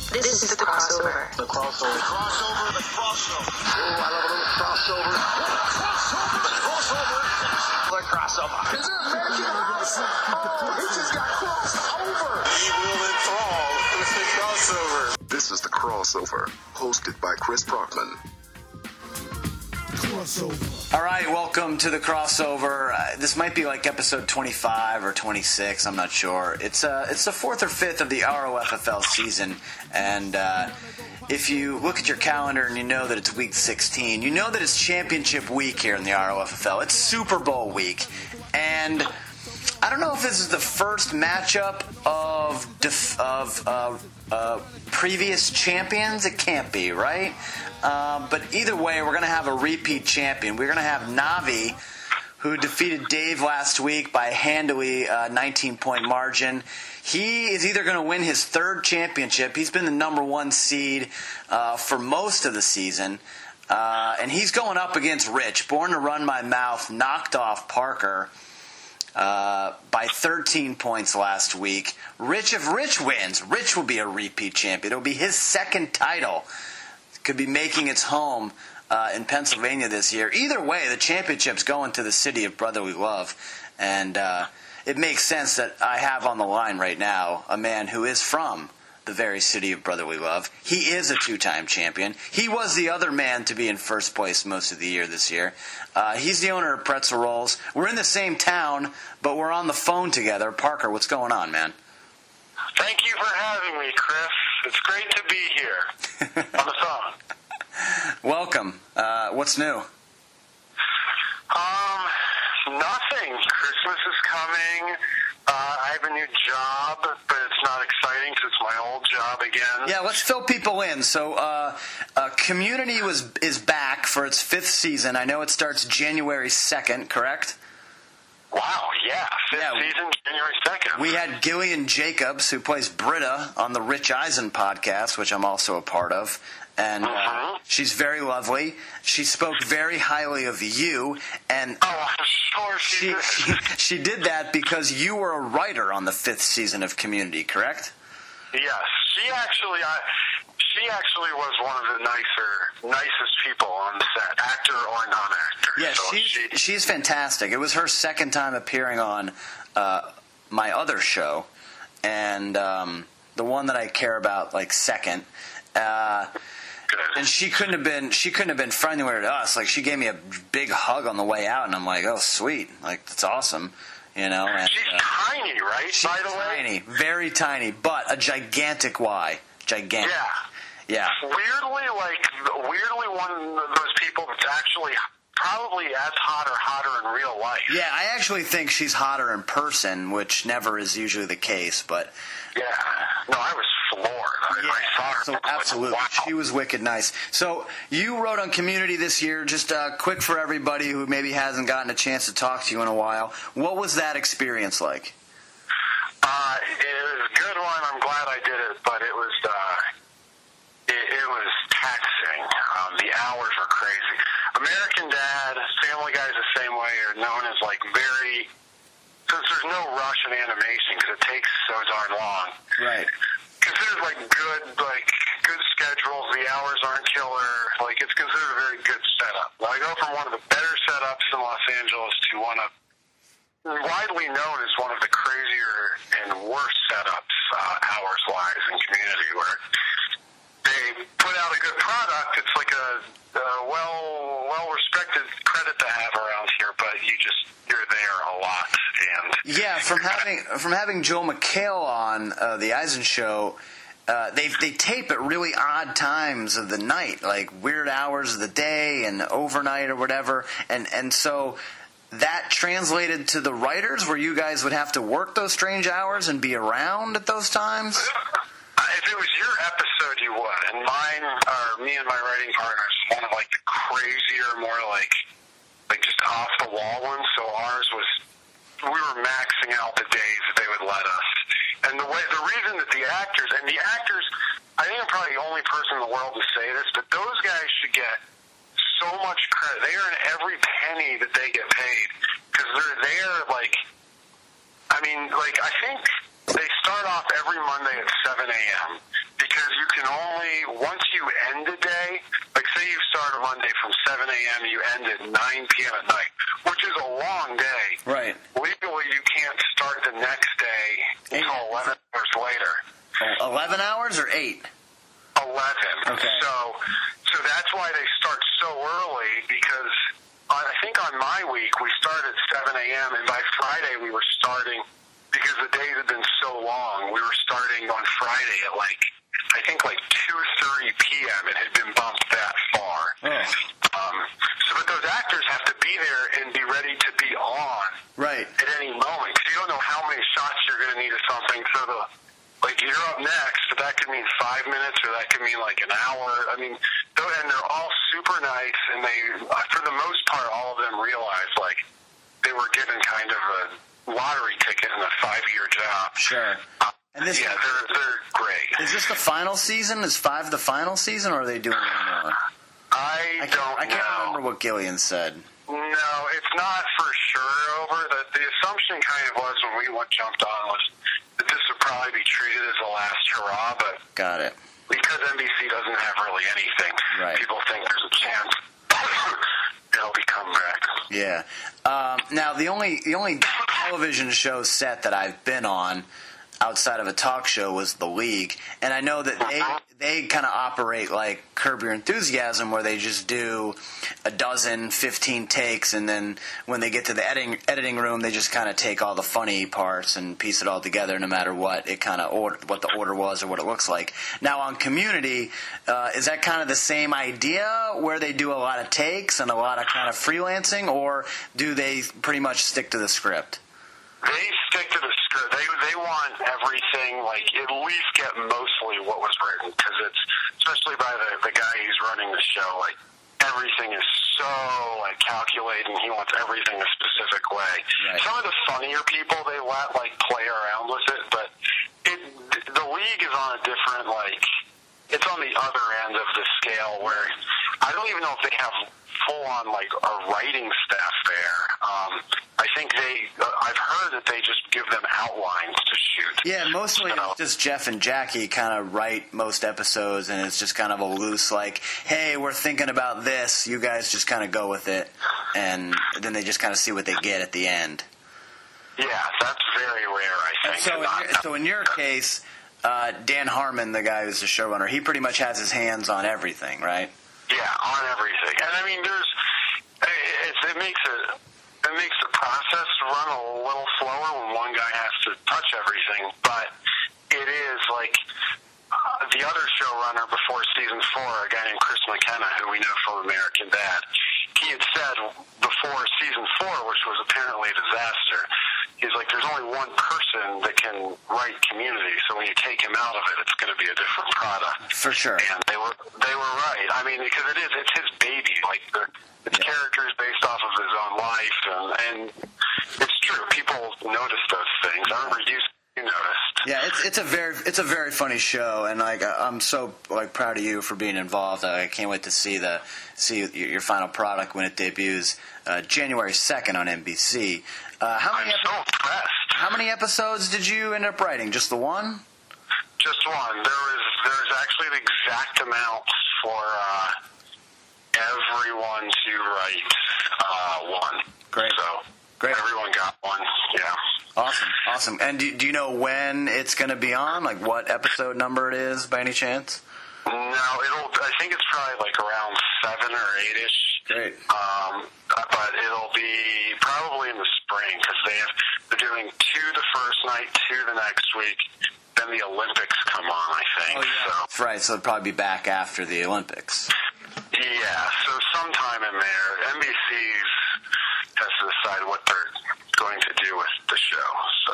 This is the crossover. The crossover. The crossover. The crossover. Oh, I love a little crossover. Crossover. The crossover. The crossover. Is it American? He just got crossed over. He will enthrall with the crossover. This is the crossover, hosted by Chris Brockman. All right, welcome to the crossover. This might be like episode 25 or 26. I'm not sure. It's the fourth or fifth of the ROFFL season, and if you look at your calendar and you know that it's week 16, you know that it's championship week here in the ROFFL. It's Super Bowl week, and I don't know if this is the first matchup of previous champions. It can't be, right? But either way, we're going to have a repeat champion. We're going to have Navi, who defeated Dave last week by a handily 19-point margin. He is either going to win his third championship. He's been the number one seed for most of the season. And he's going up against Rich. Born to Run My Mouth knocked off Parker by 13 points last week. If Rich wins, Rich will be a repeat champion. It'll be his second title. Could be making its home in Pennsylvania this year. Either way, the championship's going to the city of brotherly love. And it makes sense that I have on the line right now a man who is from the very city of brotherly love. He is a two-time champion. He was the other man to be in first place most of the year this year. He's the owner of Pretzel Rolls. We're in the same town, but we're on the phone together. Parker, what's going on, man? Thank you for having me, Chris. It's great to be here on the phone. Welcome. What's new? Nothing. Christmas is coming. I have a new job, but it's not exciting because it's my old job again. Yeah, let's fill people in. So, Community is back for its fifth season. I know it starts January 2nd, correct? Wow, yeah. Fifth season, January 2nd. We had Gillian Jacobs, who plays Britta on the Rich Eisen podcast, which I'm also a part of. And she's very lovely. She spoke very highly of you. And I'm sure she did. She did that because you were a writer on the fifth season of Community, correct? Yes. She actually was one of the nicest people on set, actor or non-actor. Yeah, so she's fantastic. It was her second time appearing on my other show, and the one that I care about, like, second. And she couldn't have been friendlier to us. Like, she gave me a big hug on the way out, and I'm like, oh, sweet, like, that's awesome. You know, and, she's tiny, right? She's by the way, tiny, very tiny, but a gigantic Y. Gigantic. Yeah. Weirdly one of those people that's actually probably as hot or hotter in real life. Yeah, I actually think she's hotter in person, which never is usually the case, but... Yeah. No, I was floored. I saw her. So, absolutely. Like, wow. She was wicked nice. So, you wrote on Community this year, just quick for everybody who maybe hasn't gotten a chance to talk to you in a while. What was that experience like? It was a good one. I'm glad I did it, but it was taxing. The hours were crazy. American Dad, Family Guy's the same way, are known as like very, since there's no rush in animation because it takes so darn long. Right. Considered like good schedules. The hours aren't killer. Like, it's considered a very good setup. Now, I go from one of the better setups in Los Angeles to one of widely known as one of the crazier and worst setups hours-wise in Community, where they put out a good product. It's like a well-respected credit to have around here, but you're there a lot. And yeah, from having Joel McHale on the Eisen Show, they tape at really odd times of the night, like weird hours of the day and overnight or whatever, and so that translated to the writers, where you guys would have to work those strange hours and be around at those times? If it was your episode, you would. And mine, or me and my writing partners, one of like the crazier, more like just off the wall ones. So ours was, we were maxing out the days that they would let us. And the reason that the actors, I think I'm probably the only person in the world to say this, but those guys should get so much credit. They earn every penny that they get paid because they're there. I think they start off every Monday at 7 a.m. because you can you end a day, like say you start a Monday from 7 a.m. and you end at 9 p.m. at night, which is a long day. Right. Legally, you can't start the next day until 11 hours later. 11 hours or 8? 11. Okay. So that's why they start so early, because I think on my week we start at 7 a.m. and by Friday we were starting, because the days had been so long, we were starting on Friday at I think 2:30 p.m. It had been bumped that far. Oh. But those actors have to be there and be ready to be on Right. at any moment, because you don't know how many shots you're going to need of something. So you're up next, but that could mean 5 minutes or that could mean an hour. I mean, and they're all super nice, and they, for the most part, all of them realized they were given kind of a lottery ticket in a 5-year job. Sure. And this, they're great. Is this the final season? Is 5 the final season, or are they doing any more? I can't remember what Gillian said. No, it's not for sure over. The assumption kind of was when we jumped on was that this would probably be treated as a last hurrah, but Got it. because NBC doesn't have really anything, Right. people think there's a chance it'll be come back. Yeah. Now the only television show set that I've been on outside of a talk show was The League, and I know that they kind of operate like Curb Your Enthusiasm, where they just do 15 takes, and then when they get to the editing room, they just kind of take all the funny parts and piece it all together, no matter what what the order was or what it looks like. Now on Community, is that kind of the same idea, where they do a lot of takes and a lot of kind of freelancing, or do they pretty much stick to the script? They stick to the script. They want everything, at least get mostly what was written, because it's, especially by the guy who's running the show, everything is so, calculated, and he wants everything a specific way. Right. Some of the funnier people, they let, play around with it, but the League is on a different, it's on the other end of the scale, where I don't even know if they have full-on, a writing staff there. I think I've heard that they just give them outlines to shoot. Yeah, mostly just Jeff and Jackie kind of write most episodes, and it's just kind of a loose, hey, we're thinking about this, you guys just kind of go with it, and then they just kind of see what they get at the end. Yeah, that's very rare, I think. So in your case, Dan Harmon, the guy who's the showrunner, he pretty much has his hands on everything, right? Yeah, on everything. And I mean, it makes the process run a little slower when one guy has to touch everything, but it is the other showrunner before season 4, a guy named Chris McKenna, who we know from American Dad, he had said before season 4, which was apparently a disaster, he's there's only one person that can write Community, so when you take him out of it, it's going to be a different product. For sure. And they were right. I mean, because it's his baby. It's characters based off of his own life, and it's true. People notice those things. I remember you noticed. Yeah, it's a very funny show, and I'm so proud of you for being involved. I can't wait to see your final product when it debuts January 2nd on NBC. I'm so impressed. How many episodes did you end up writing? Just the one? Just one. There's actually the exact amount for everyone to write one. Great. So great. Everyone got one. Yeah. Awesome. And do you know when it's going to be on? What episode number it is, by any chance? No, I think it's probably around 7 or 8-ish. Great. But it'll be probably in the spring, because they're doing 2 the first night, 2 the next week. Then the Olympics come on, I think. Oh, yeah. So. That's right. So it'll probably be back after the Olympics. Yeah. So sometime in there, NBC has to decide what they're going to do with the show. So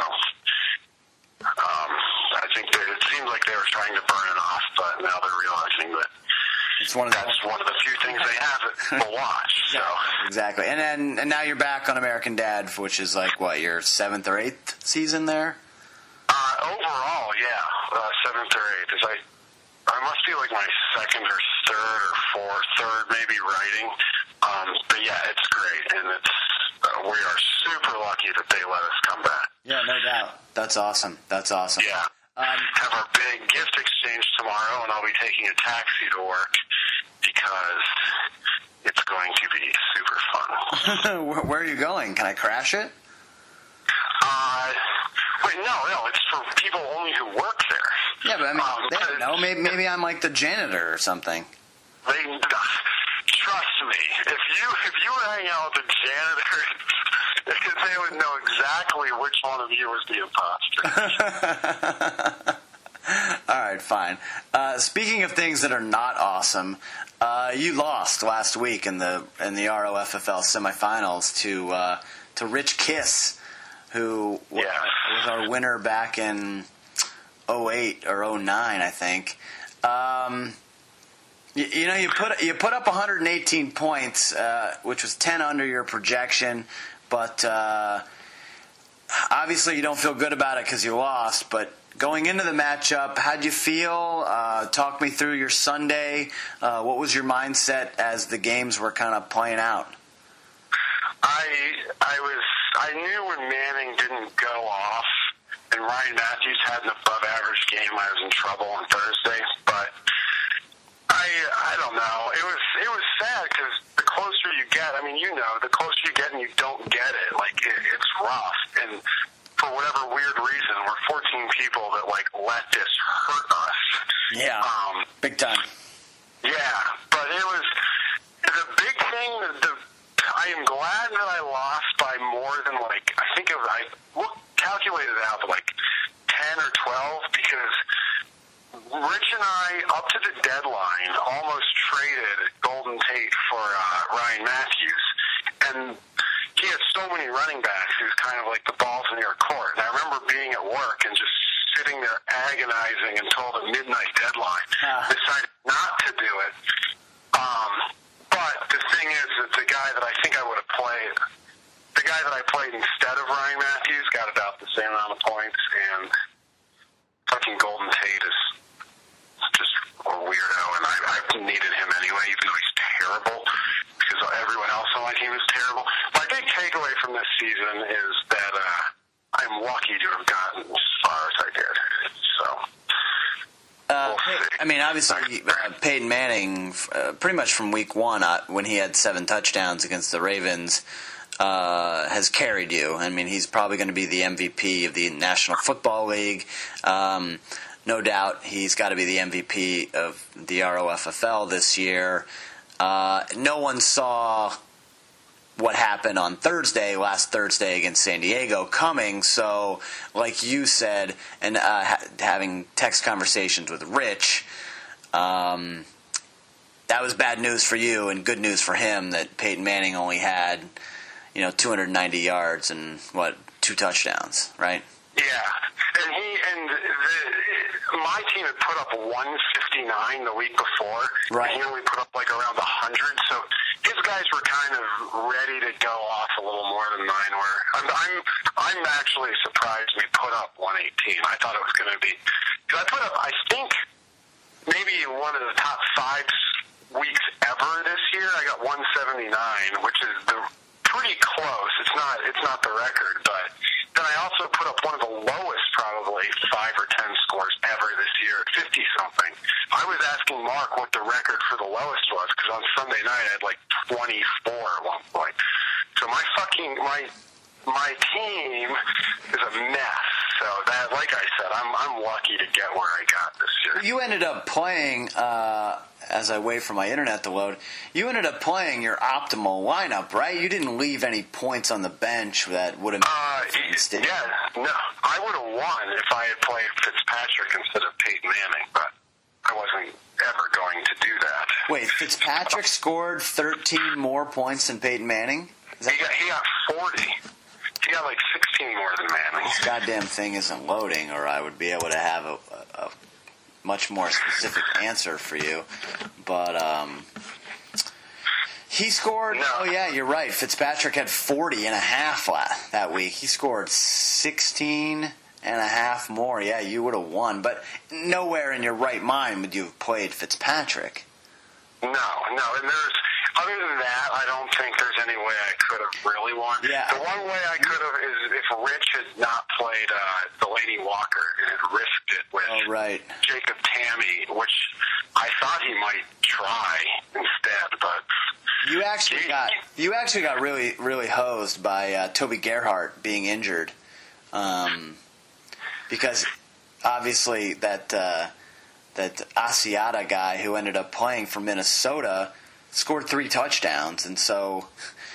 I think it seems like they were trying to burn it off, but now they're realizing that that's one of the few things they have to watch. Exactly. And now you're back on American Dad, which is your 7th or 8th season there? Overall, yeah, 7th or 8th. I must be my 2nd or 3rd or 4th, maybe writing. But yeah, it's great, and we are super lucky that they let us come back. Yeah, no doubt. That's awesome. Yeah. have our big gift exchange tomorrow, and I'll be taking a taxi to work because it's going to be super fun. Where are you going? Can I crash it? Wait, no, it's for people only who work there. Yeah, but I mean, they don't know. Maybe I'm like the janitor or something. Trust me, if you were hanging out with the janitor, they would know exactly which one of you was the imposter. All right, fine. Speaking of things that are not awesome, you lost last week in the ROFFL semifinals to Rich Kiss, who was our winner back in 2008 or 2009, I think. You put up 118 points, which was 10 under your projection, but obviously you don't feel good about it because you lost. But going into the matchup, how'd you feel? Talk me through your Sunday. What was your mindset as the games were kind of playing out? I knew when Manning didn't go off and Ryan Matthews had an above-average game, I was in trouble on Thursday. But I don't know. It was sad because the closer you get, I mean, the closer you get and you don't get it, like it's rough. And for whatever weird reason, we're 14 people that let this hurt us. Yeah, big time. Yeah, but it was the big thing. I am glad that I lost by more than I think I calculated it out to 10 or 12 because Rich and I, up to the deadline, almost traded Golden Tate for Ryan Matthews. And he had so many running backs, he was kind of like the balls in your court. And I remember being at work and just sitting there agonizing until the midnight deadline. Decided not to do it. But the thing is that the guy that I think I would have played, the guy that I played instead of Ryan Matthews got about the same amount of points, and fucking Golden Tate is just a weirdo, and I needed him anyway, even though he's terrible, because everyone else on my team is terrible. My big takeaway from this season is that I'm lucky to have gotten as far as I did. So, I mean, obviously, Peyton Manning, pretty much from week one, when he had 7 touchdowns against the Ravens, has carried you. I mean, he's probably going to be the MVP of the National Football League. No doubt he's got to be the MVP of the ROFFL this year. No one saw what happened on last Thursday against San Diego coming. So, like you said, and having text conversations with Rich, that was bad news for you and good news for him that Peyton Manning only had, 290 yards and 2 touchdowns, right? Yeah, and my team had put up 159 the week before. Right. And he only put up around 100. So his guys were kind of ready to go off a little more than mine were. I'm actually surprised we put up 118. I thought it was going to be because I put up, I think, maybe one of the top 5 weeks ever this year. I got 179, which is pretty close. It's not the record, but then I also put up one of the lowest, probably 5 or 10 scores ever this year at 50-something. I was asking Mark what the record for the lowest was because on Sunday night I had 24 at one point. So my team is a mess. So that, like I said, I'm lucky to get where I got this year. You ended up playing, as I wait for my internet to load, you ended up playing your optimal lineup, right? You didn't leave any points on the bench that would have made no. I would have won if I had played Fitzpatrick instead of Peyton Manning, but I wasn't ever going to do that. Wait, Fitzpatrick scored 13 more points than Peyton Manning? He got 40. He got 16 more than Manning. This goddamn thing isn't loading, or I would be able to have a much more specific answer for you. But he scored. No. Oh yeah, you're right. Fitzpatrick had 40 and a half that week. He scored 16 and a half more. Yeah, you would have won. But nowhere in your right mind would you have played Fitzpatrick. No, and Other than that, I don't think there's any way I could have really won. Yeah. The one way I could have is if Rich had not played Delaney Walker and had risked it with Jacob Tammy, which I thought he might try instead, but you actually got really, really hosed by Toby Gerhart being injured, because obviously that Asiata guy who ended up playing for Minnesota scored 3 touchdowns, and so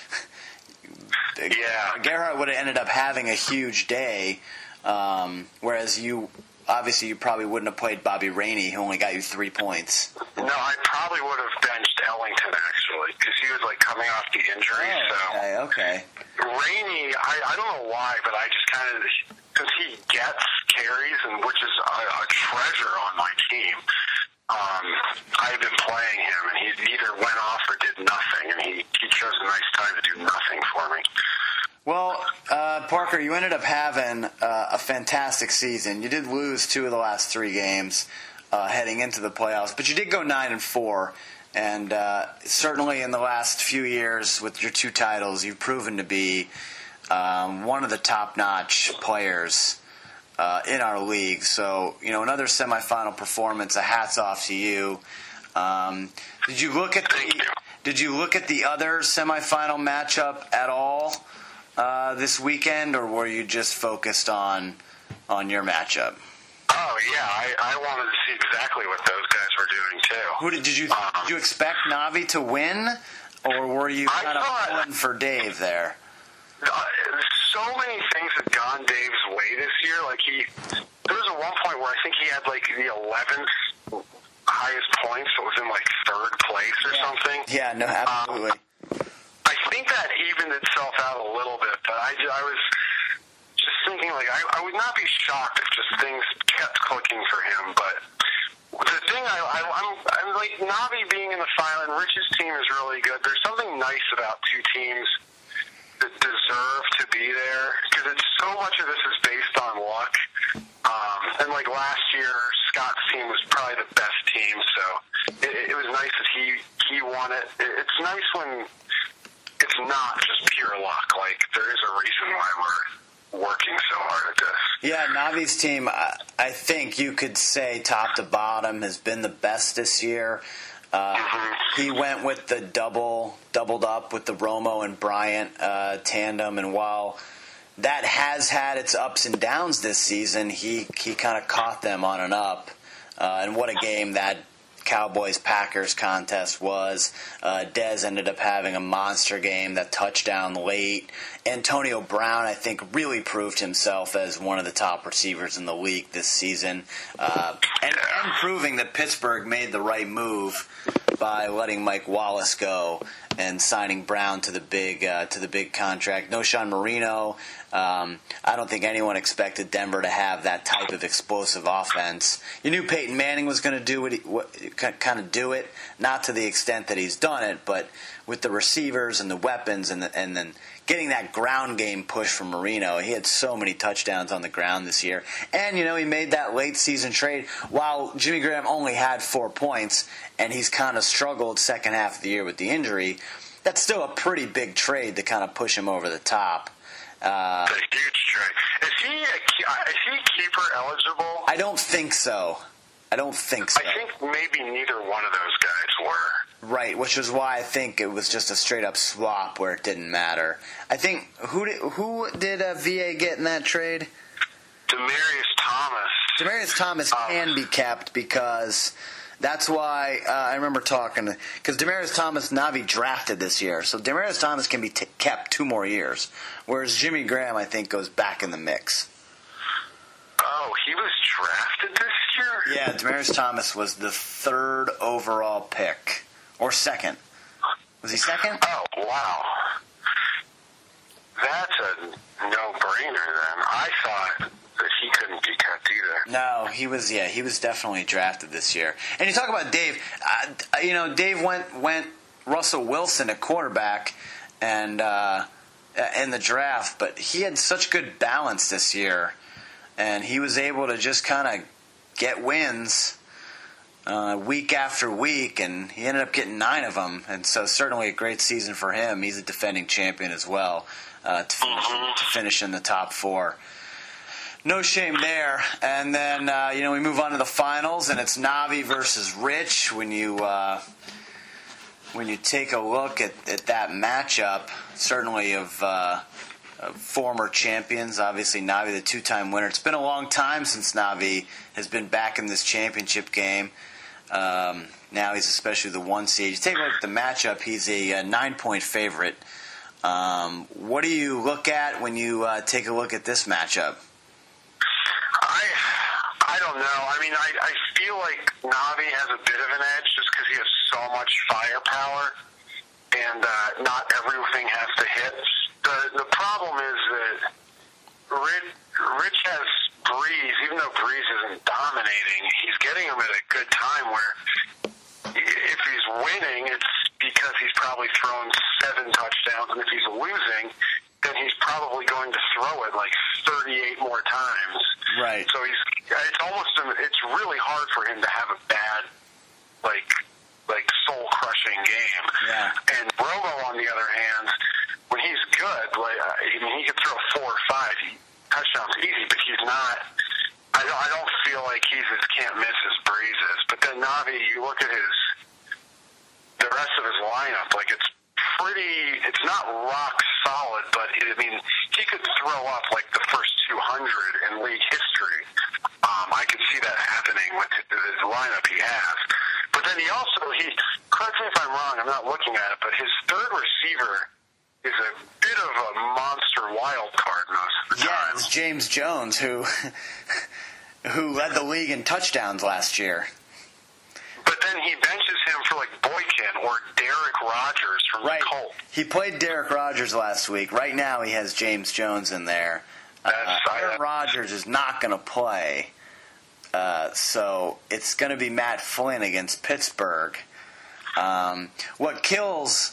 Gerhart would have ended up having a huge day, whereas you probably wouldn't have played Bobby Rainey, who only got you 3 points. No, I probably would have benched Ellington, actually, because he was, coming off the injury. Okay. Rainey, I don't know why, but I just kind of, because he gets carries, and which is a treasure on my team. I've been playing him, and he either went off or did nothing, and he chose a nice time to do nothing for me. Well, Parker, you ended up having a fantastic season. You did lose 2 of the last 3 games heading into the playoffs, but you did go 9-4, and certainly in the last few years with your 2 titles, you've proven to be one of the top-notch players in our league. So, another semifinal performance. A hats off to you. Did you look at the other semifinal matchup at all this weekend, or were you just focused on your matchup? Oh yeah, I wanted to see exactly what those guys were doing too. Did you expect Navi to win, or were you kind of pulling for Dave there? So many things had gone Dave's way this year. There was at one point where I think he had the 11th highest points. It was in 3rd place or something. Yeah, no, absolutely. I think that evened itself out a little bit, but I was just thinking I would not be shocked if just things kept clicking for him. But the thing I'm like Navi being in the final, and Rich's team is really good. There's something nice about 2 teams that deserve to be there, because it's so much of this is based on luck. And last year, Scott's team was probably the best team, so it was nice that he won it. It's nice when it's not just pure luck. There is a reason why we're working so hard at this. Yeah, Navi's team, I think you could say top to bottom has been the best this year. He went with the doubled up with the Romo and Bryant tandem, and while that has had its ups and downs this season, he kind of caught them on an up. And what a game that Cowboys-Packers contest was. Dez ended up having a monster game, that touchdown late. Antonio Brown, I think, really proved himself as one of the top receivers in the league this season, and proving that Pittsburgh made the right move by letting Mike Wallace go and signing Brown to the big contract. No Sean Marino. I don't think anyone expected Denver to have that type of explosive offense. You knew Peyton Manning was going to do it, not to the extent that he's done it, but with the receivers and the weapons and then getting that ground game push from Marino. He had so many touchdowns on the ground this year. And, he made that late season trade while Jimmy Graham only had 4 points, and he's kind of struggled second half of the year with the injury. That's still a pretty big trade to kind of push him over the top. It's a huge trade. Is he keeper eligible? I don't think so. I think maybe neither one of those guys were. Right, which is why I think it was just a straight-up swap where it didn't matter. I think, who did VA get in that trade? Demaryius Thomas. Demaryius Thomas can be kept because that's why I remember talking, because Demaryius Thomas, Navi drafted this year, so Demaryius Thomas can be kept 2 more years, whereas Jimmy Graham, I think, goes back in the mix. Oh, he was drafted this year? Yeah, Demaryius Thomas was the 3rd overall pick. Or 2nd. Was he 2nd? Oh, wow. That's a no-brainer then. I thought that he couldn't be cut either. No, he was definitely drafted this year. And you talk about Dave. Dave went Russell Wilson at quarterback and in the draft, but he had such good balance this year, and he was able to just kind of get wins. week after week, and he ended up getting 9 of them. And so certainly a great season for him. He's a defending champion as well, to finish in the top 4. No shame there. And then, we move on to the finals, and it's Navi versus Rich. When you take a look at that matchup, certainly of former champions, obviously Navi the 2-time winner. It's been a long time since Navi has been back in this championship game. Now he's especially the 1 seed. You take a look at the matchup, he's a 9-point favorite. What do you look at when you take a look at this matchup? I don't know. I mean, I feel like Navi has a bit of an edge just because he has so much firepower, and not everything has to hit. The problem is that Rich has Breeze. Even though Breeze isn't dominating, he's getting him at a good time where if he's winning, it's because he's probably thrown 7 touchdowns, and if he's losing, then he's probably going to throw it like 38 more times. Right. So it's really hard for him to have a bad, like soul-crushing game. Yeah. And Romo, on the other hand, when he's good, he can throw 4 or 5 touchdowns easy, but he's not. I don't feel like he's as can't miss as Breeze is. But then Navi, you look at the rest of his lineup, like it's not rock solid, but he could throw up like the first 200 in league history. I can see that happening with the lineup he has. But then correct me if I'm wrong, I'm not looking at it, but his third receiver is a bit of a monster wild card most of the time. Yeah, it's James Jones, who led the league in touchdowns last year. But then he benches him for like Boykin or Derek Rogers from the Colts. He played Derek Rogers last week. Right now he has James Jones in there. Aaron Rodgers is not going to play. So it's going to be Matt Flynn against Pittsburgh. What kills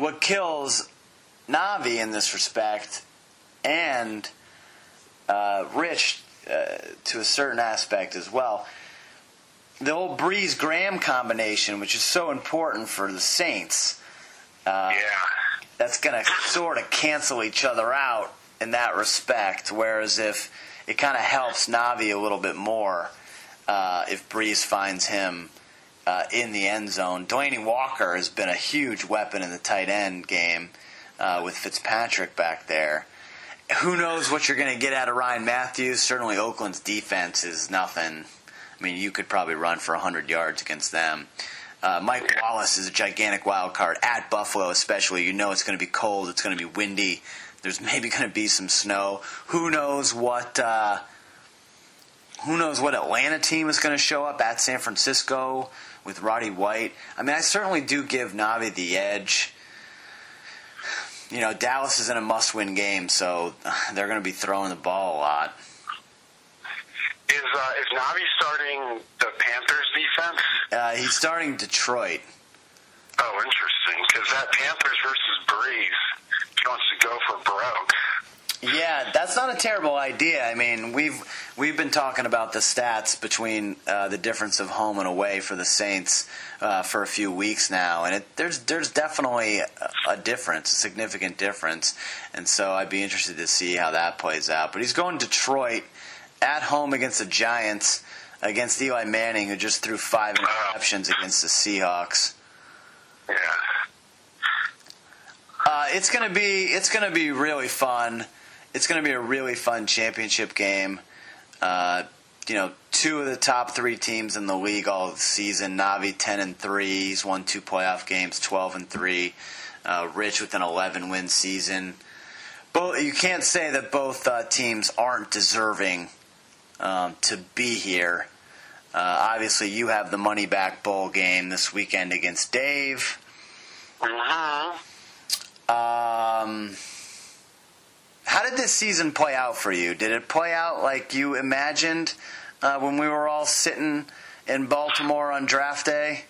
Navi in this respect, and Rich to a certain aspect as well, the old Breeze-Graham combination, which is so important for the Saints, that's going to sort of cancel each other out in that respect, whereas if it kind of helps Navi a little bit more if Breeze finds him in the end zone. Delaney Walker has been a huge weapon in the tight end game with Fitzpatrick back there. Who knows what you're going to get out of Ryan Matthews? Certainly Oakland's defense is nothing. I mean, you could probably run for 100 yards against them. Mike Wallace is a gigantic wild card at Buffalo, especially. You know it's going to be cold. It's going to be windy. There's maybe going to be some snow. Who knows what Atlanta team is going to show up at San Francisco with Roddy White. I mean, I certainly do give Navi the edge. Dallas is in a must-win game, so they're going to be throwing the ball a lot. Is Navi starting the Panthers defense? He's starting Detroit. Oh, interesting, because that Panthers versus Breeze, he wants to go for broke. Yeah, that's not a terrible idea. I mean, we've been talking about the stats between the difference of home and away for the Saints for a few weeks now, and there's definitely a difference, a significant difference, and so I'd be interested to see how that plays out. But he's going Detroit at home against the Giants, against Eli Manning, who just threw 5 interceptions against the Seahawks. Yeah. It's gonna be really fun. It's gonna be a really fun championship game. 2 of the top 3 teams in the league all season. Navi 10-3. He's won 2 playoff games, 12-3. Rich with an 11-win season. You can't say that both teams aren't deserving to be here. Obviously, you have the Money Back Bowl game this weekend against Dave. How did this season play out for you? Did it play out like you imagined when we were all sitting in Baltimore on draft day?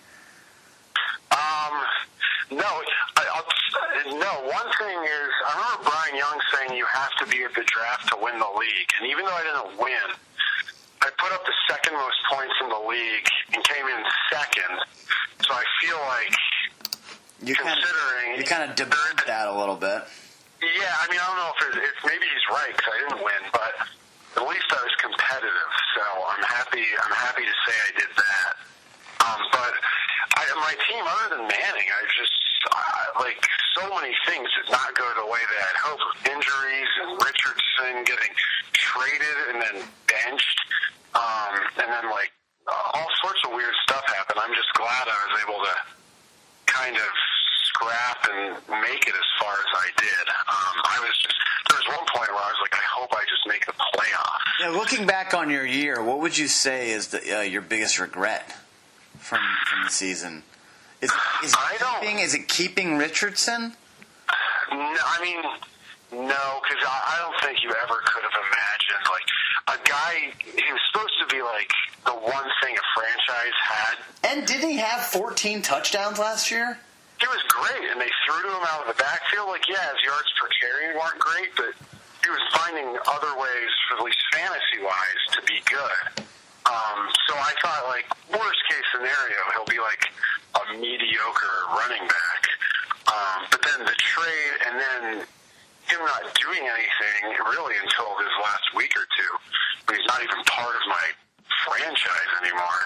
No. One thing is, I remember Brian Young saying you have to be at the draft to win the league. And even though I didn't win, I put up the second most points in the league and came in second. So I feel like you kind of debunked that a little bit. Yeah, I mean, I don't know if maybe he's right because I didn't win, but at least I was competitive. So I'm happy to say I did that. But my team, other than Manning, like so many things did not go the way that I'd hoped. Injuries and Richardson getting traded and then benched, and then like all sorts of weird stuff happened. I'm just glad I was able to kind of scrap and make it as far as I did. There was one point where I was like, I hope I just make the playoffs. Yeah, looking back on your year, what would you say is your biggest regret from the season? Is it keeping Richardson? No, I mean, no, because I don't think you ever could have imagined, like, a guy, he was supposed to be, like, the one thing a franchise had. And didn't he have 14 touchdowns last year? He was great, and they threw to him out of the backfield. Like, yeah, his yards per carry weren't great, but he was finding other ways, at least fantasy-wise, to be good. So I thought, like, worst-case scenario, he'll be, like, a mediocre running back. But then the trade, and then him not doing anything really until his last week or two. He's not even part of my franchise anymore.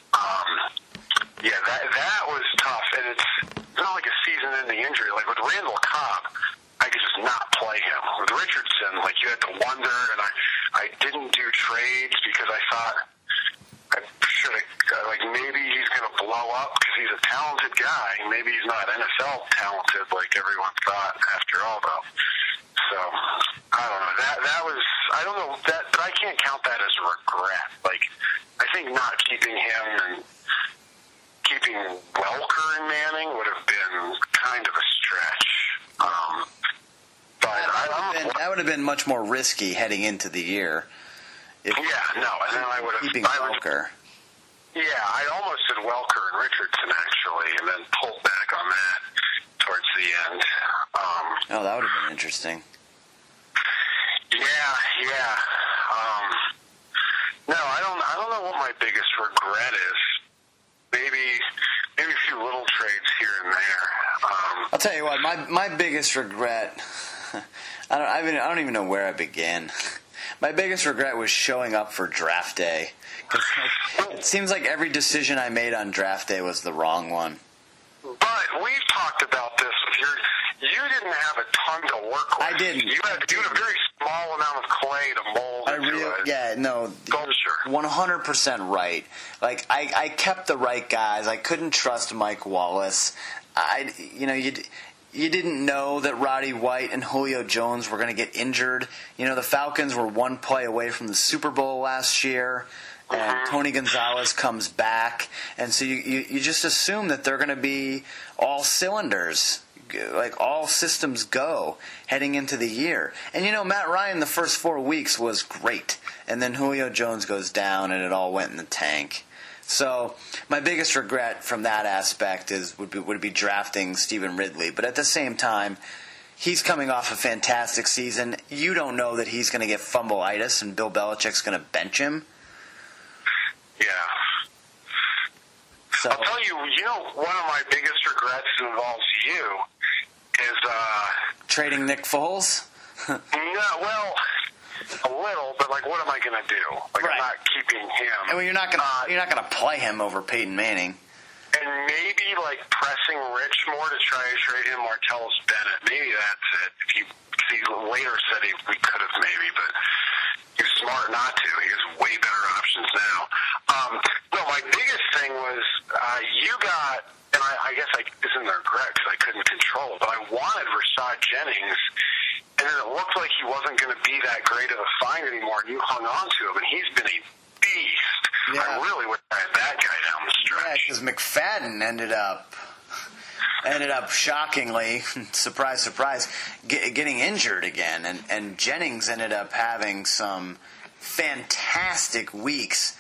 Yeah, that was tough, and it's not like a season-ending injury. Like with Randall Cobb, I could just not play him. With Richardson, like you had to wonder, and I didn't do trades because I thought I should have, like maybe he's going to blow up because he's a talented guy. Maybe he's not NFL talented like everyone thought after all, though. So, I don't know. That was, I don't know, but I can't count that as a regret. Like, I think not keeping him and keeping Welker and Manning would have been kind of a stretch. But that would have been much more risky heading into the year. And then I would have keeping Welker. Yeah, I almost did Welker and Richardson actually, and then pulled back on that towards the end. That would have been interesting. Yeah. No, I don't know what my biggest regret is. Maybe a few little trades here and there. I'll tell you what, my biggest regret. I don't even know where I begin. My biggest regret was showing up for draft day. 'Cause it seems like every decision I made on draft day was the wrong one. But we've talked about this. You didn't have a ton to work with. I didn't. You had a very small amount of clay to mold into it. Yeah, no. Sculpture. 100% right. Like, I kept the right guys. I couldn't trust Mike Wallace. You didn't know that Roddy White and Julio Jones were going to get injured. The Falcons were one play away from the Super Bowl last year, and Tony Gonzalez comes back. And so you just assume that they're going to be all cylinders, like all systems go heading into the year. And, Matt Ryan the first 4 weeks was great. And then Julio Jones goes down, and it all went in the tank. So my biggest regret from that aspect would be drafting Stephen Ridley. But at the same time, he's coming off a fantastic season. You don't know that he's going to get fumbleitis and Bill Belichick's going to bench him. Yeah. So, I'll tell you, one of my biggest regrets involves you is trading Nick Foles? No, well, a little, but like, what am I going to do? Like, right. I'm not keeping him. I mean, you're not going to play him over Peyton Manning. And maybe like pressing Rich more to try to trade him Martellus Bennett. Maybe that's it. He later said we could have maybe, but he was smart not to. He has way better options now. No, my biggest thing was you got, and I guess this isn't a regret because I couldn't control it, but I wanted Rashad Jennings. And then it looked like he wasn't going to be that great of a find anymore, and you hung on to him, and he's been a beast. Yeah. I really wish I had that guy down the stretch. Yeah, because McFadden ended up shockingly, surprise, surprise, getting injured again, and Jennings ended up having some fantastic weeks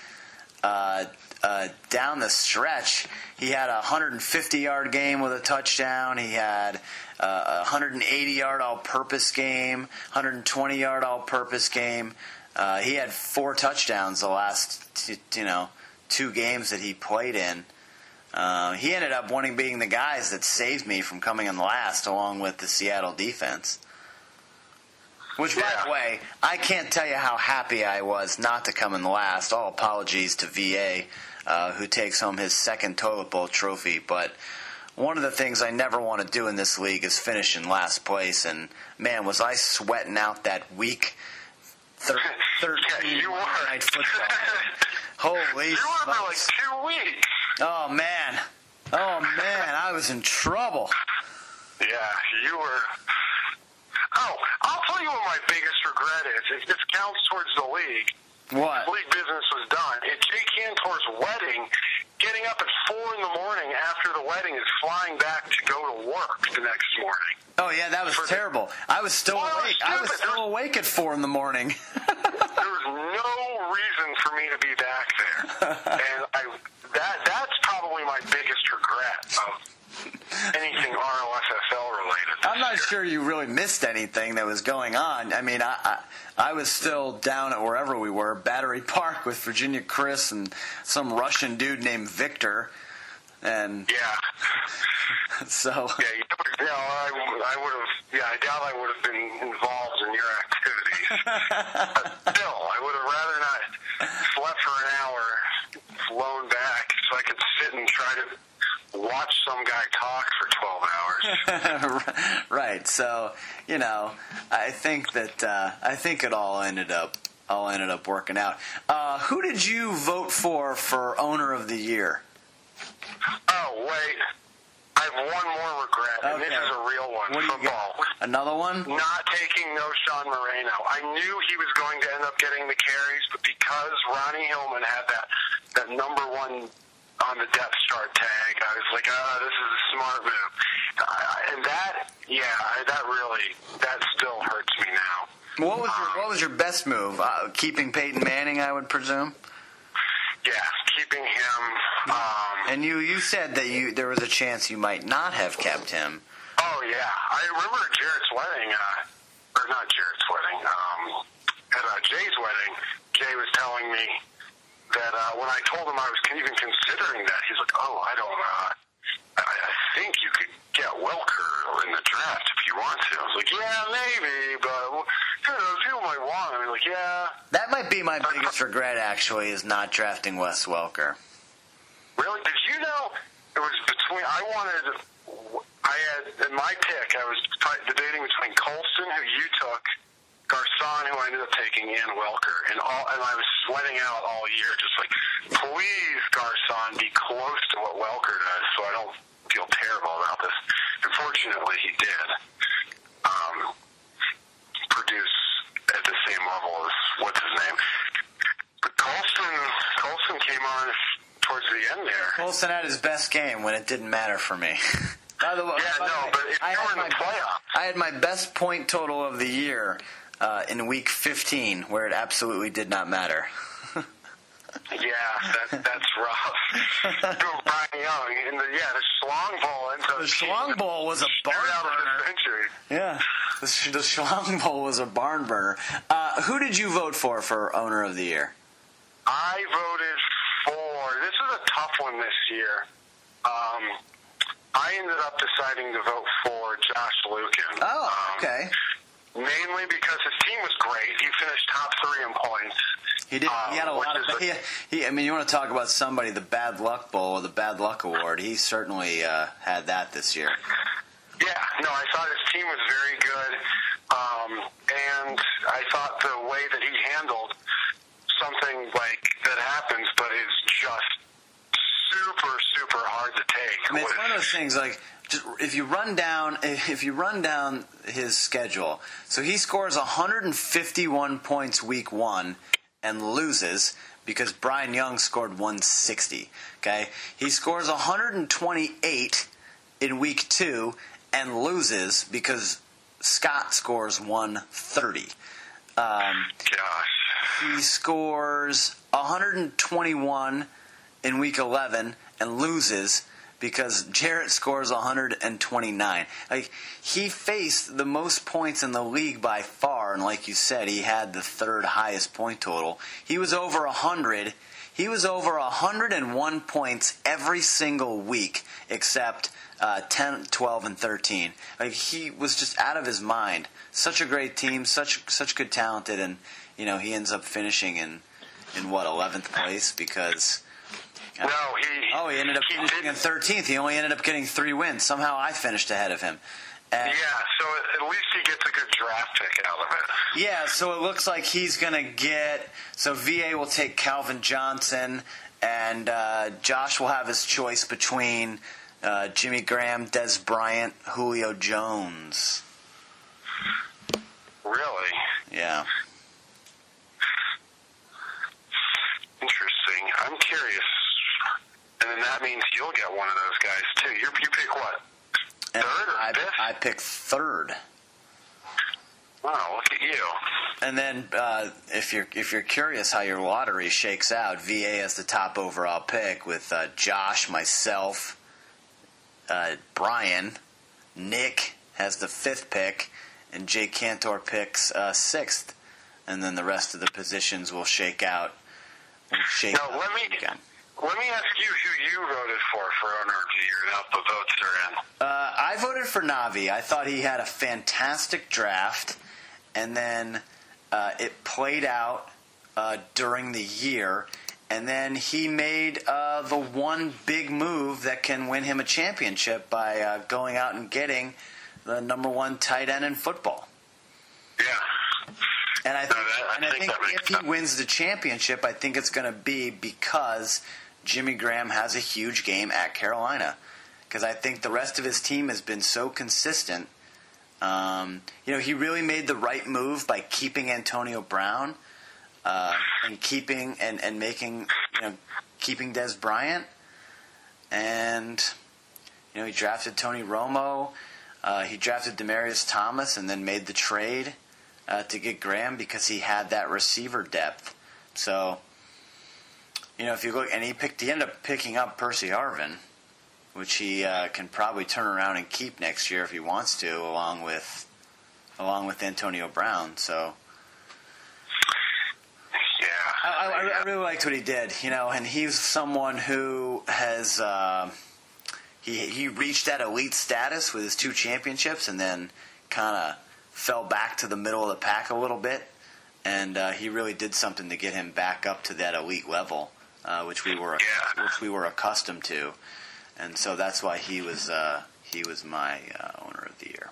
down the stretch. He had a 150-yard game with a touchdown. He had a 180-yard all-purpose game, 120-yard all-purpose game. He had 4 touchdowns the last, 2 games that he played in. He ended up being the guys that saved me from coming in last, along with the Seattle defense. Which, by the way, I can't tell you how happy I was not to come in last. All apologies to VA, who takes home his second toilet bowl trophy. But one of the things I never want to do in this league is finish in last place. And, man, was I sweating out that week 13 night football. Holy You were for like smokes. 2 weeks. Oh, man, I was in trouble. Yeah, you were. Oh, I'll tell you what my biggest regret is. If this counts towards the league, What? league business was done. At Jake Cantor's wedding, getting up at 4 in the morning after the wedding is flying back to go to work the next morning. Oh, yeah, that was terrible. I was still Well, awake. I was still awake at 4 in the morning. There was no reason for me to be back there. And that's probably my biggest regret of anything RLSFL related. I'm not sure you really missed anything that was going on. I mean, I was still down at wherever we were, Battery Park, with Virginia Chris and some Russian dude named Victor. And Yeah. so... I would have. Yeah, I doubt I would have been involved in your activities. But still, I would have rather not slept for an hour, flown back, so I could sit and try to watch some guy talk for 12 hours. Right. So, I think it all ended up working out. Who did you vote for owner of the year? Oh, wait. I have one more regret, and this is a real one. What do you Football. got? Another one? Not taking no Sean Moreno. I knew he was going to end up getting the carries, but because Ronnie Hillman had that number 1 on the depth chart tag, I was like, this is a smart move. And that still hurts me now. What was your best move? Keeping Peyton Manning, I would presume? Yeah, keeping him. And you said that there was a chance you might not have kept him. Oh, yeah. I remember at Jarrett's wedding, or not Jarrett's wedding, at Jay's wedding, Jay was telling me that when I told him I was even considering that, he's like, I think you could get Welker in the draft if you want to. I was like, yeah, maybe, but people might want him. Like, yeah. That might be my biggest regret, actually, is not drafting Wes Welker. Really? Did you know it was between, in my pick, I was debating between Colston, who you took, Garcon, who I ended up taking, and Welker. And I was sweating out all year, just like, please, Garcon, be close to what Welker does so I don't feel terrible about this. Unfortunately, he did produce at the same level as, what's his name? But Colston came on towards the end there. Colston had his best game when it didn't matter for me. By the way, but if you were in the playoffs. I had my best point total of the year in week 15, where it absolutely did not matter. Yeah, that's rough. Doing Brian Young, the Schlong Bowl ends up. The Schlong Bowl was a barn burner. Yeah, the Schlong Bowl was a barn burner. Who did you vote for owner of the year? I voted for. This is a tough one this year. I ended up deciding to vote for Josh Lukin. Oh, okay. Mainly because his team was great. He finished top 3 in points. He did. He had a lot of. I mean, you want to talk about somebody, the Bad Luck Bowl or the Bad Luck Award? He certainly had that this year. Yeah, no, I thought his team was very good, and I thought the way that he handled something like that happens, but it's just super, super hard to take. I mean, it's one of those things like. Just, if you run down his schedule, so he scores 151 points week 1 and loses because Brian Young scored 160. Okay, he scores 128 in week 2 and loses because Scott scores 130. He scores 121 in week 11 and loses because Jarrett scores 129. Like, he faced the most points in the league by far, and like you said, he had the third highest point total. He was over 100. He was over 101 points every single week except 10, 12, and 13. Like, he was just out of his mind. Such a great team, such good talented, and he ends up finishing in what, 11th place because. No, he ended up finishing in 13th. He only ended up getting 3 wins. Somehow I finished ahead of him. Yeah, so at least he gets a good draft pick out of it. Yeah, so it looks like he's going to get. So VA will take Calvin Johnson, and Josh will have his choice between Jimmy Graham, Des Bryant, Julio Jones. Really? Yeah. Interesting. I'm curious. And then that means you'll get one of those guys, too. You pick what? Third or fifth? I pick third. Wow, look at you. And then if you're curious how your lottery shakes out, VA has the top overall pick with Josh, myself, Brian, Nick has the 5th pick, and Jay Cantor picks 6th. And then the rest of the positions will shake out. Now, let me ask you who you voted for owner of the year now the votes are in. I voted for Navi. I thought he had a fantastic draft, and then it played out during the year, and then he made the one big move that can win him a championship by going out and getting the number 1 tight end in football. Yeah. And I think if he wins the championship, I think it's going to be because Jimmy Graham has a huge game at Carolina. Because I think the rest of his team has been so consistent. He really made the right move by keeping Antonio Brown and keeping Des Bryant. And he drafted Tony Romo. He drafted Demaryius Thomas and then made the trade to get Graham because he had that receiver depth. So, if you look, and he ended up picking up Percy Harvin, which he can probably turn around and keep next year if he wants to, along with Antonio Brown. So, yeah, I really liked what he did. And he's someone who has he reached that elite status with his 2 championships, and then kind of fell back to the middle of the pack a little bit, and he really did something to get him back up to that elite level, which we were accustomed to, and so that's why he was my owner of the year.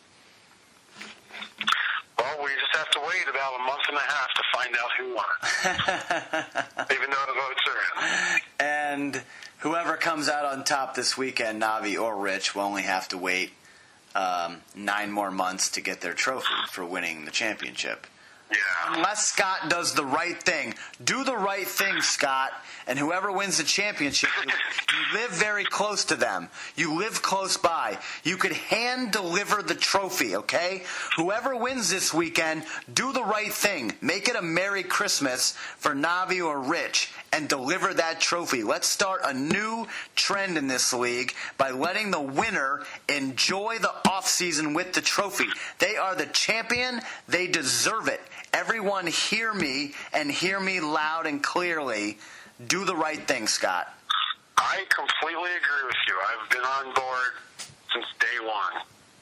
Well, we just have to wait about a month and a half to find out who won, even though the votes are in. And whoever comes out on top this weekend, Navi or Rich, will only have to wait 9 more months to get their trophy for winning the championship. Yeah. Unless Scott does the right thing. Do the right thing, Scott. And whoever wins the championship, you live very close to them. You live close by. You could hand deliver the trophy, okay? Whoever wins this weekend, do the right thing. Make it a Merry Christmas for Navi or Rich and deliver that trophy. Let's start a new trend in this league by letting the winner enjoy the offseason with the trophy. They are the champion. They deserve it. Everyone hear me, and hear me loud and clearly. Do the right thing, Scott. I completely agree with you. I've been on board since day one.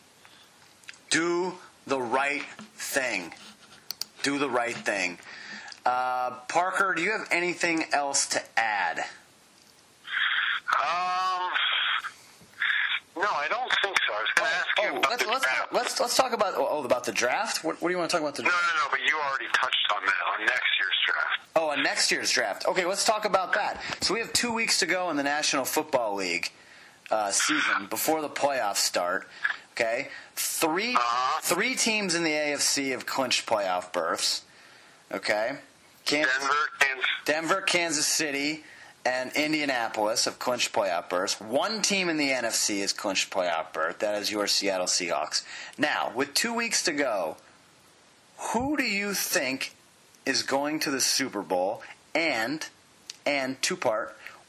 Do the right thing. Do the right thing. Parker, do you have anything else to add? No, I don't think so. I was going to ask you about the draft. Let's talk about the draft. What do you want to talk about the draft? No, but you already touched on that, on next year's draft. Oh, on next year's draft. Okay, let's talk about that. So we have 2 weeks to go in the National Football League season before the playoffs start. Okay, three teams in the AFC have clinched playoff berths. Okay, Denver, Kansas City, and Indianapolis have clinched playoff berths. 1 team in the NFC has clinched playoff berth. That is your Seattle Seahawks. Now, with 2 weeks to go, who do you think is going to the Super Bowl? And 2-part,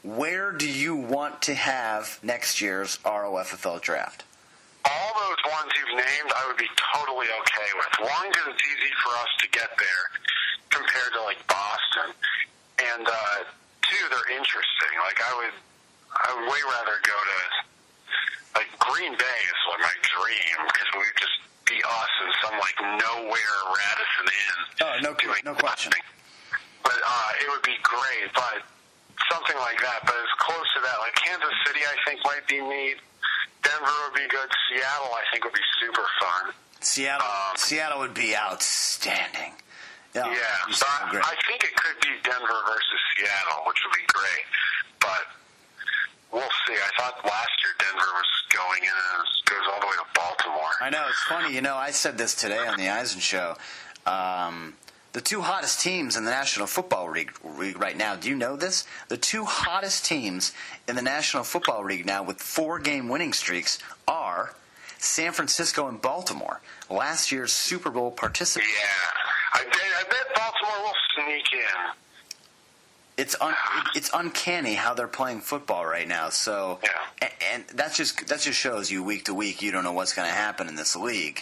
where do you want to have next year's ROFFL draft? All those ones you've named, I would be totally okay with. One, because it's easy for us to get there compared to like Boston, and two, they're interesting. Like I would way rather go to like Green Bay is like my dream because we would just be us in some like nowhere Radisson Inn. Oh, no question. But it would be great. But something like that. But as close to that, like Kansas City, I think might be neat. Denver would be good. Seattle, I think, would be super fun. Seattle would be outstanding. Yeah, so I think it could be Denver versus Seattle, which would be great. But we'll see. I thought last year Denver was going in and it goes all the way to Baltimore. I know. It's funny. I said this today on the Eisen Show. The two hottest teams in the National Football League right now, do you know this? The two hottest teams in the National Football League now with 4-game winning streaks are San Francisco and Baltimore, last year's Super Bowl participants. Yeah. I bet Baltimore will sneak in. It's uncanny how they're playing football right now. So, yeah. And that just shows you week to week you don't know what's going to happen in this league.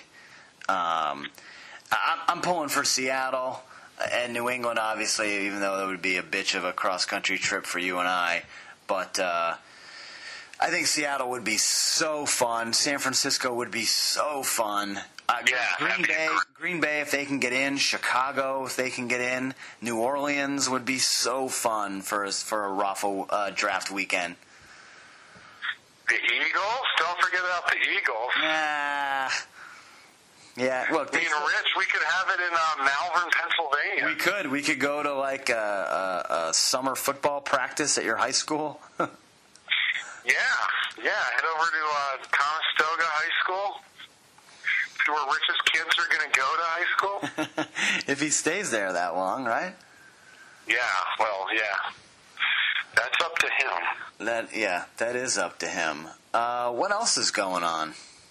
I'm pulling for Seattle and New England, obviously, even though it would be a bitch of a cross-country trip for you and I. But I think Seattle would be so fun. San Francisco would be so fun. Green Bay, if they can get in. Chicago, if they can get in. New Orleans would be so fun for a Raffle draft weekend. The Eagles? Don't forget about the Eagles. Yeah, look. Rich, we could have it in Malvern, Pennsylvania. We could go to like a summer football practice at your high school. Yeah. Head over to Conestoga High School. See where Rich's kids are going to go to high school. If he stays there that long, right? Yeah. Well, yeah. That's up to him. That is up to him. What else is going on?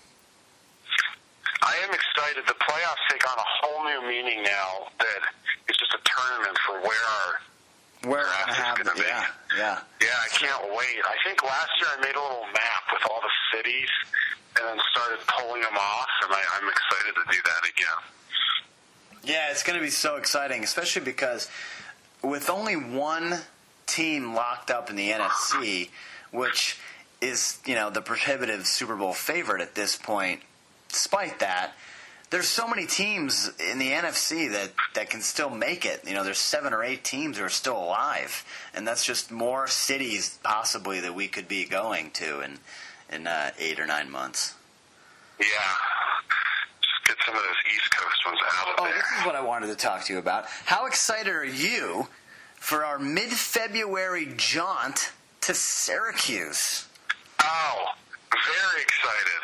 I am excited. The playoffs take on a whole new meaning now that it's just a tournament for where our draft is going to be. Yeah, I can't wait. I think last year I made a little map with all the cities and then started pulling them off, and I'm excited to do that again. Yeah, it's going to be so exciting, especially because with only one team locked up in the NFC, which is, the prohibitive Super Bowl favorite at this point, despite that, there's so many teams in the NFC that can still make it. There's 7 or 8 teams who are still alive, and that's just more cities possibly that we could be going to in 8 or 9 months. Yeah. Just get some of those East Coast ones out of there. This is what I wanted to talk to you about. How excited are you for our mid-February jaunt to Syracuse? Oh, very excited.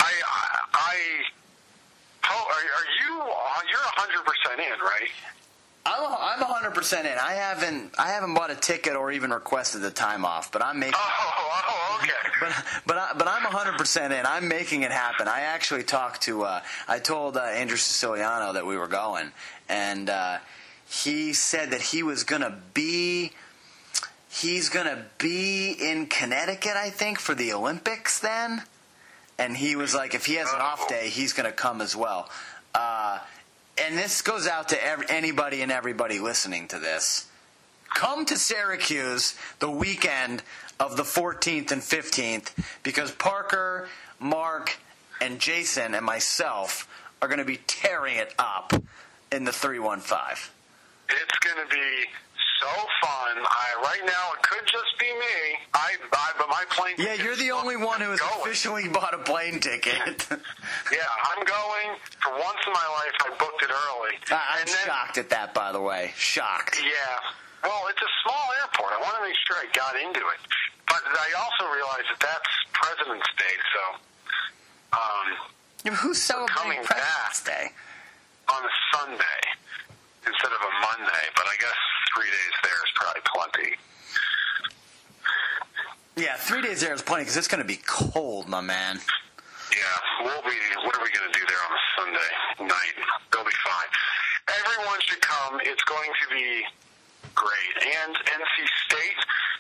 You're 100% in, right? I'm 100% in. I haven't bought a ticket or even requested the time off, but I'm making. Oh, okay. But I'm 100% in. I'm making it happen. I actually talked to. I told Andrew Siciliano that we were going, and he said that he was gonna be. He's gonna be in Connecticut, I think, for the Olympics then. And he was like, if he has an off day, he's going to come as well. And this goes out to anybody and everybody listening to this. Come to Syracuse the weekend of the 14th and 15th because Parker, Mark, and Jason and myself are going to be tearing it up in the 315. It's going to be so fun. Right now, it could just be me. But my plane ticket. Yeah, you're the only one who has officially bought a plane ticket. Yeah, I'm going. For once in my life, I booked it early. I'm shocked at that, by the way. Shocked. Yeah. Well, it's a small airport. I want to make sure I got into it. But I also realized that that's President's Day, so... who's celebrating President's Day? On a Sunday instead of a Monday, but I guess 3 days there is probably plenty. Yeah, 3 days there is plenty because it's going to be cold, my man. Yeah, what are we going to do there on a Sunday night? It'll be fine. Everyone should come. It's going to be great. And NC State,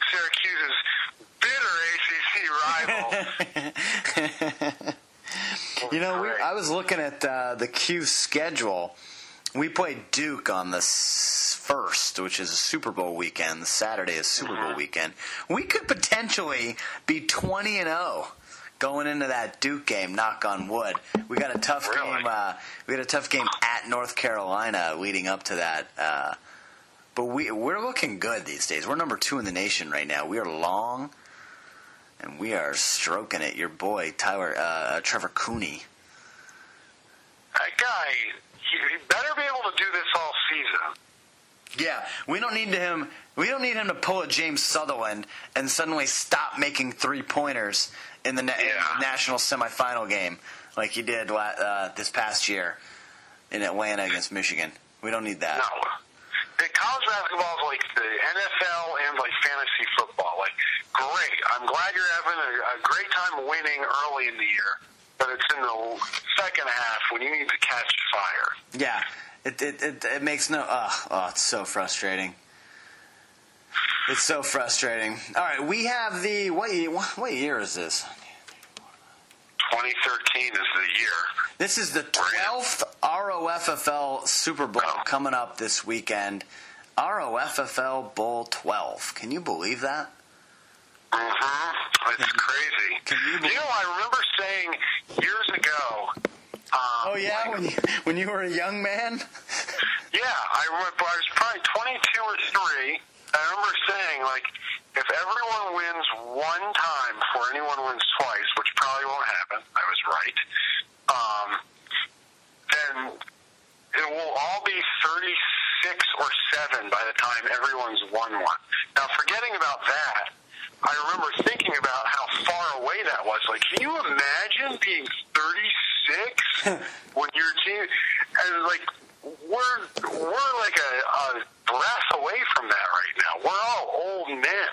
Syracuse's bitter ACC rival. You know, I was looking at the Q schedule. We played Duke on the 1st, which is a Super Bowl weekend. The Saturday is Super Bowl weekend. We could potentially be 20-0 going into that Duke game. Knock on wood. We got a tough game. We got a tough game at North Carolina leading up to that. But we're looking good these days. We're number 2 in the nation right now. We are long, and we are stroking it. Your boy Trevor Cooney. That guy, he better be able to do this all season. Yeah, we don't need him. We don't need him to pull a James Sutherland and suddenly stop making 3-pointers in the national semifinal game like he did this past year in Atlanta against Michigan. We don't need that. No. College basketball is like the NFL and like fantasy football. Like, great. I'm glad you're having a great time winning early in the year, but it's in the second half when you need to catch fire. Yeah, it makes no. It's so frustrating. It's so frustrating. All right, we have the what year is this? 2013 is the year. This is the 12th ROFFL Super Bowl coming up this weekend. ROFFL Bowl 12. Can you believe that? It's crazy. I remember saying years ago. When you were a young man? Yeah, I remember. I was probably 22 or 3. I remember saying, like, if everyone wins one time before anyone wins twice, which probably won't happen, I was right, then it will all be 36 or 7 by the time everyone's won one. Now, forgetting about that, I remember thinking about how far away that was. Like, can you imagine being 36 when your team, and like, we're like a breath away from that right now. We're all old men.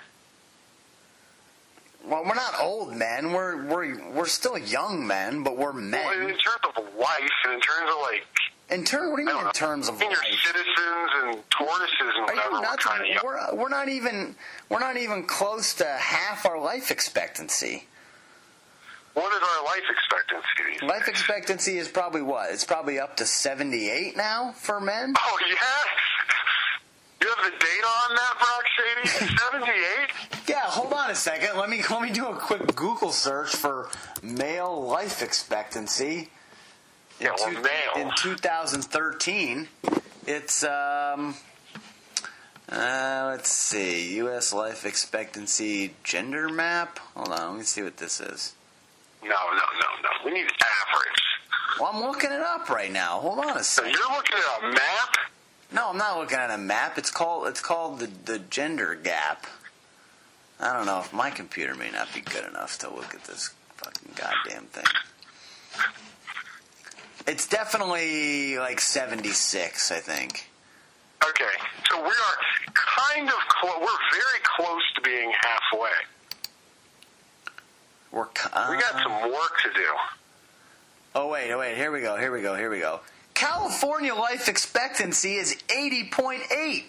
Well, we're not old men. We're still young men, but we're men. Well, in terms of life, and in terms of like. What do you mean in terms of life? Senior citizens and tortoises and whatever. We're not even close to half our life expectancy. What is our life expectancy these Life days? expectancy is probably what? It's probably up to 78 now for men. Oh yeah. You have the data on that, Brock Shady? 78? Yeah, hold on a second. Let me do a quick Google search for male life expectancy. Male. In 2013, it's let's see, U.S. life expectancy gender map. Hold on, let me see what this is. No. We need average. Well, I'm looking it up right now. Hold on a So second. you're looking at a map? No, I'm not looking at a map. It's called the gender gap. I don't know if my computer may not be good enough to look at this fucking goddamn thing. It's definitely like 76, I think. Okay, so we are kind of close. We're very close to being halfway. We got some work to do. Oh, wait. Here we go. California life expectancy is 80.8. 80?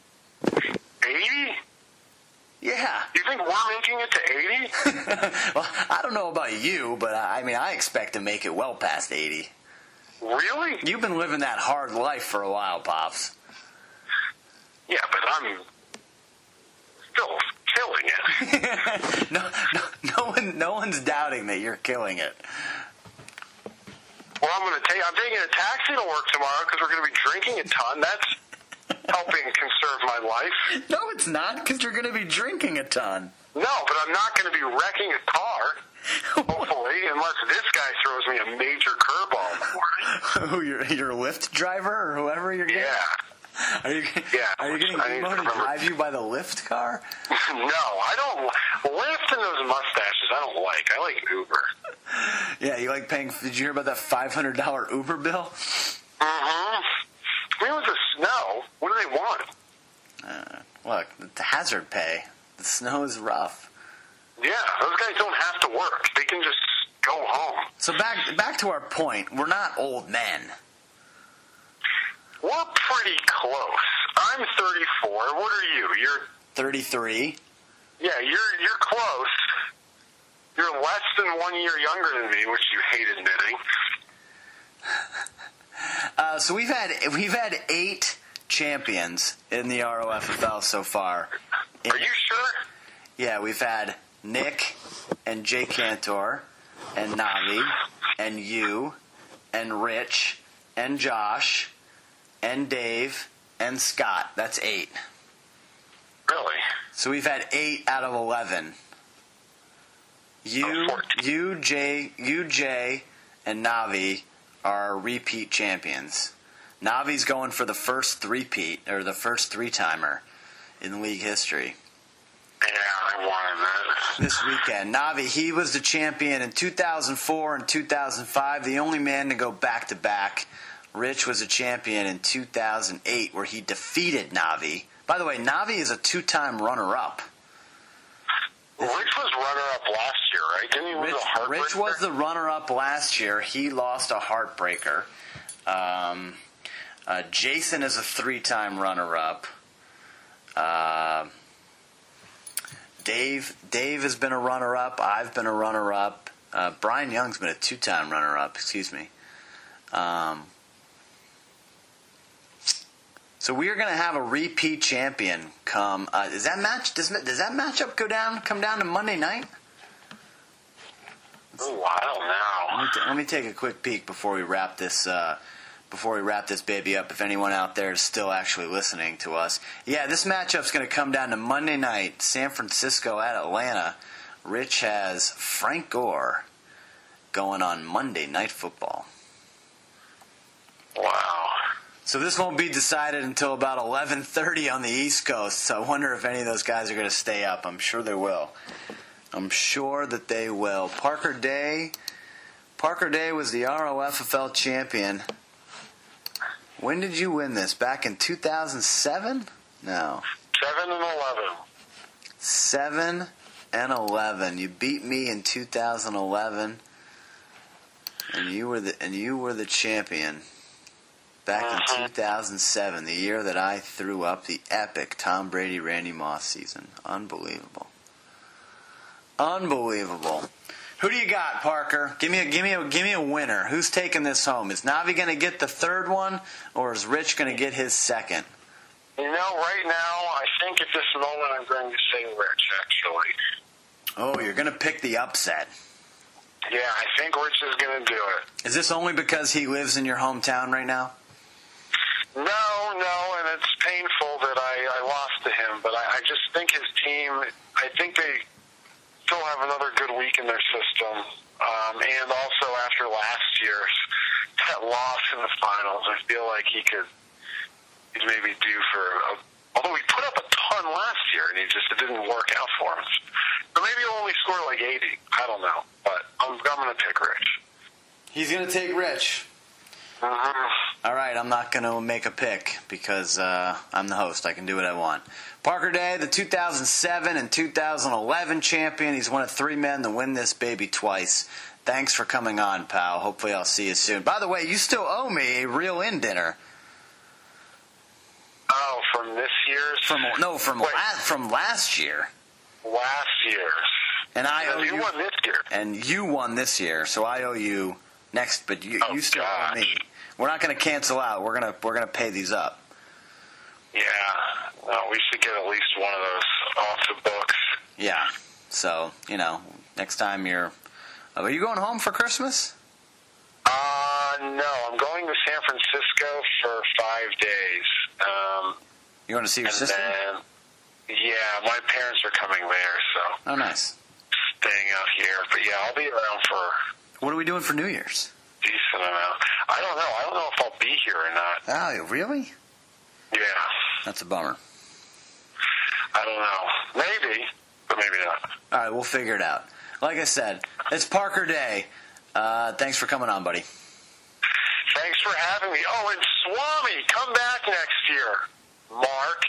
Yeah. You think we're making it to 80? Well, I don't know about you, but I expect to make it well past 80. Really? You've been living that hard life for a while, Pops. Yeah, but I'm still killing it. No one's doubting that you're killing it. Well, I'm taking a taxi to work tomorrow because we're going to be drinking a ton. That's helping conserve my life. No, it's not, because you're going to be drinking a ton. No, but I'm not going to be wrecking a car. Hopefully, unless this guy throws me a major curveball in the morning. Who, your Lyft driver or whoever you're getting? Yeah. Are you getting Emo to drive you by the Lyft car? No, I don't. Lyft and those mustaches, I don't like. I like Uber. Yeah, you like paying. Did you hear about that $500 Uber bill? Mm-hmm. I mean, with the snow, what do they want? Look, the hazard pay. The snow is rough. Yeah, those guys don't have to work. They can just go home. So back to our point. We're not old men. We're pretty close. I'm 34. What are you? You're 33. Yeah, you're close. You're less than 1 year younger than me, which you hate admitting. So we've had 8 champions in the ROFFL so far. Are you sure? Yeah, we've had Nick and Jay Cantor and Navi and you and Rich and Josh and Dave and Scott. That's 8. Really? So we've had 8 out of 11. You, Jay, and Navi are repeat champions. Navi's going for the first three-peat, or the first 3-timer in league history. Yeah, I wanted that. This weekend. Navi, he was the champion in 2004 and 2005, the only man to go back-to-back. Rich was a champion in 2008, where he defeated Navi. By the way, Navi is a 2-time runner-up. Rich was runner-up last year, right? Didn't he lose a heartbreaker? Rich was the runner-up last year. He lost a heartbreaker. Jason is a 3-time runner-up. Dave has been a runner-up. I've been a runner-up. Brian Young's been a 2-time runner-up. Excuse me. So we are going to have a repeat champion come. Does that matchup come down to Monday night? Oh, I don't know. Let me take a quick peek before we wrap this. Before we wrap this baby up, if anyone out there is still actually listening to us. Yeah, this matchup's going to come down to Monday night, San Francisco at Atlanta. Rich has Frank Gore going on Monday Night Football. Wow. So this won't be decided until about 11:30 on the East Coast, so I wonder if any of those guys are going to stay up. I'm sure they will. I'm sure that they will. Parker Day was the ROFFL champion. When did you win this? Back in 2007? No. 7-11. 7-11. You beat me in 2011, and you were the champion back in 2007, the year that I threw up the epic Tom Brady Randy Moss season. Unbelievable. Who do you got, Parker? Give me a winner. Who's taking this home? Is Navi going to get the third one, or is Rich going to get his second? You know, right now, I think at this moment I'm going to say Rich, actually. Oh, you're going to pick the upset. Yeah, I think Rich is going to do it. Is this only because he lives in your hometown right now? No, and it's painful that I lost to him, but I just think his team, I think they still have another good week in their system. And also after last year's that loss in the finals, I feel like he's maybe due for although he put up a ton last year and it didn't work out for him. But maybe he'll only score like 80. I don't know. But I'm going to pick Rich. He's going to take Rich. All right, I'm not going to make a pick because I'm the host. I can do what I want. Parker Day, the 2007 and 2011 champion. He's one of 3 men to win this baby twice. Thanks for coming on, pal. Hopefully I'll see you soon. By the way, you still owe me a reel-in dinner. Oh, from this year's? From last year. Last year's. And you won this year. And you won this year, so I owe you next. But you still owe me. We're not going to cancel out. We're gonna pay these up. Yeah. No, we should get at least one of those off the books. Yeah. So next time are you going home for Christmas? No, I'm going to San Francisco for 5 days. You want to see your sister? Yeah, my parents are coming there, so. Oh, nice. Staying out here, but yeah, I'll be around for. What are we doing for New Year's? Decent amount. I don't know. I don't know if I'll be here or not. Oh, really? Yeah. That's a bummer. I don't know. Maybe, but maybe not. All right, we'll figure it out. Like I said, it's Parker Day. Thanks for coming on, buddy. Thanks for having me. Oh, and Swami, come back next year, Mark.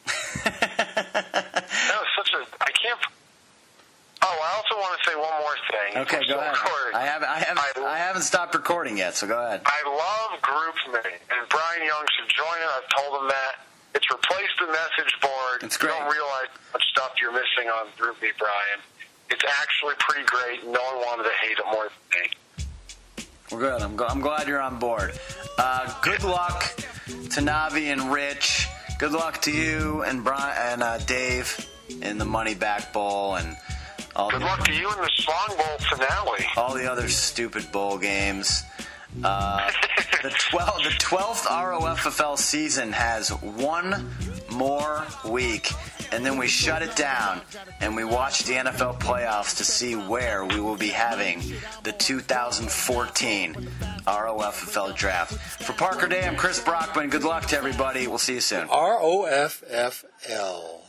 That was such a. I can't. Oh, I also want to say one more thing. Okay, go ahead. I haven't stopped recording yet, so go ahead. I love GroupMe, and Brian Young should join it. I've told him that. It's It's replaced the message board. It's great. You don't realize how much stuff you're missing on GroupMe, Brian. It's actually pretty great. No one wanted to hate it more than me. We're good. I'm glad you're on board. Good luck to Navi and Rich. Good luck to you and Brian and Dave in the Money Back Bowl and all. Good luck to you in the Slong Bowl finale. All the other stupid bowl games. The 12th ROFFL season has one more week, and then we shut it down and we watch the NFL playoffs to see where we will be having the 2014 ROFFL draft. For Parker Day, I'm Chris Brockman. Good luck to everybody. We'll see you soon. ROFFL.